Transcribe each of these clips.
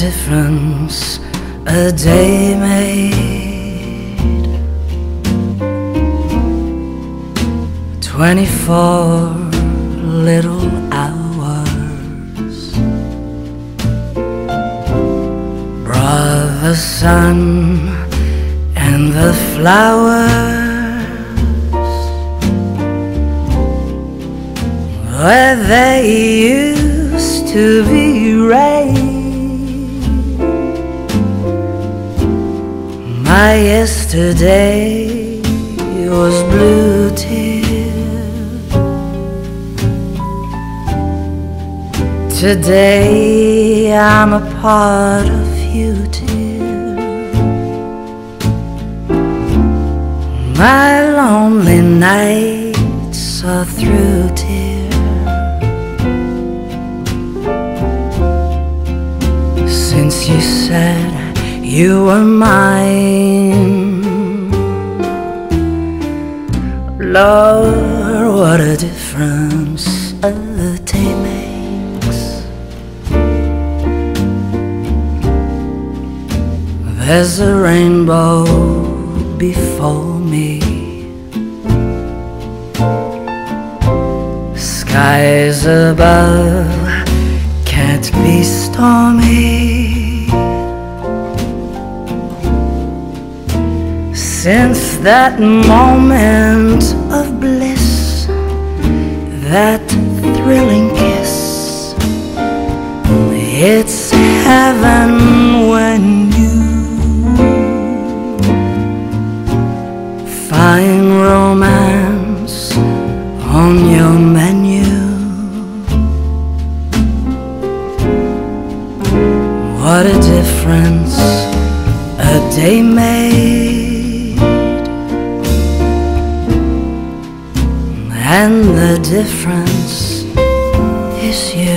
difference a day made. 24 little hours brought the sun and the flowers where they used to be rain. My yesterday was blue tears. Today I'm a part of you, dear. My lonely nights are through, dear, since you said you were mine. Lord, what a difference a day makes. There's a rainbow before me, skies above can't be stormy. Since that moment of bliss, that thrilling kiss, it's heaven when you find romance on your menu. What a difference a day made, and the difference is you.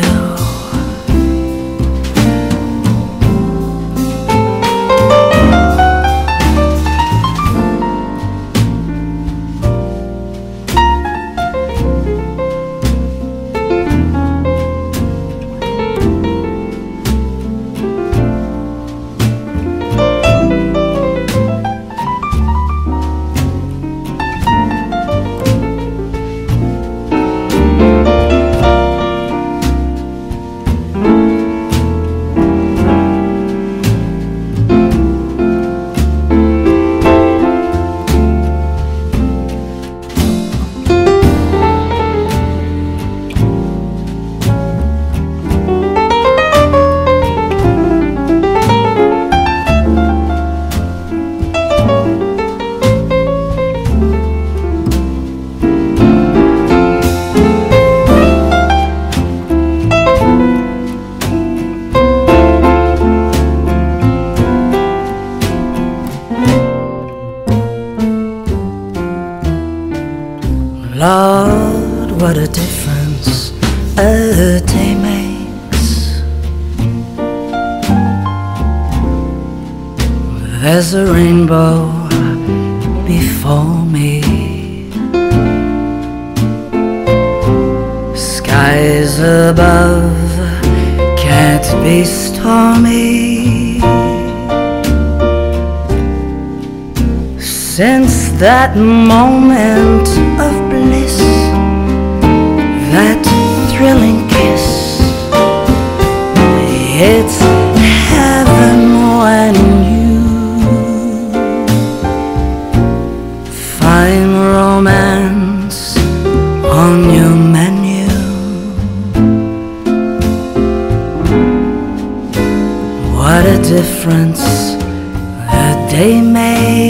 Lord, what a difference a day makes. There's a rainbow before me, skies above can't be stormy. Since that moment of bliss, that thrilling kiss, it's heaven when you find romance on your menu. What a difference a day made.